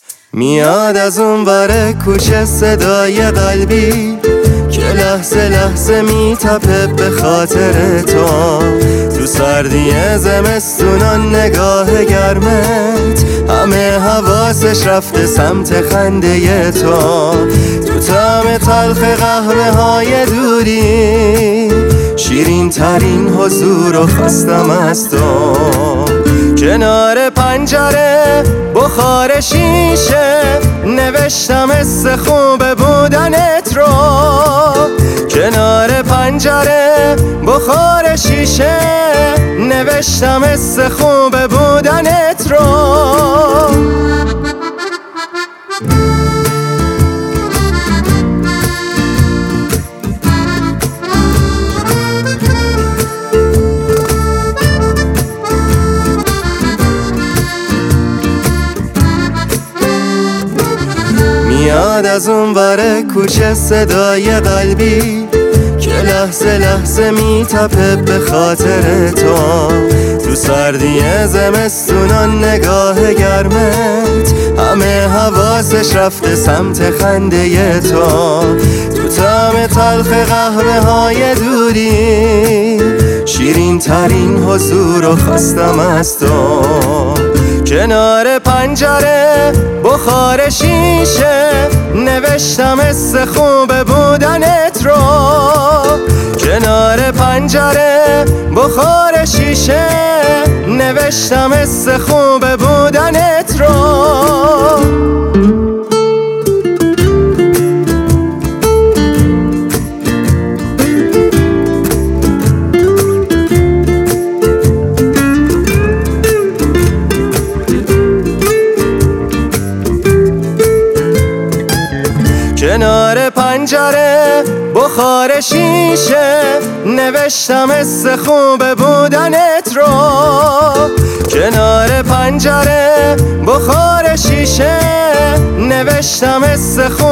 میاد از اون ور کوچه صدای قلبی که لحظه لحظه میتپه به خاطر تو سردی زمستونان نگاه گرمت همه حواسش رفته سمت خنده تو طعم تلخ قهوه های دوری شیرین ترین حضور و خستم از تو کنار پنجره بخار شیشه نوشتم حس خوب بودنت رو کنار پنجره بخار شیشه نوشتم حس خوب بودنت رو میاد از اون ور کوچه صدای قلبی که لحظه لحظه میتپه به خاطر تو سردی زمستونان نگاه گرمت همه حواسش رفته سمت خنده تو طعم تلخ قهوه های دوری شیرین ترین حضور و خستم از تو کنار پنجره بخار شیشه نوشتم حس خوب بودنت رو کنار پنجره بخار شیشه نوشتم حس خوب بودنت رو کنار پنجره بخار شیشه نوشتم حس خوب بودنت رو کنار پنجره بخار شیشه نوشتم حس خوب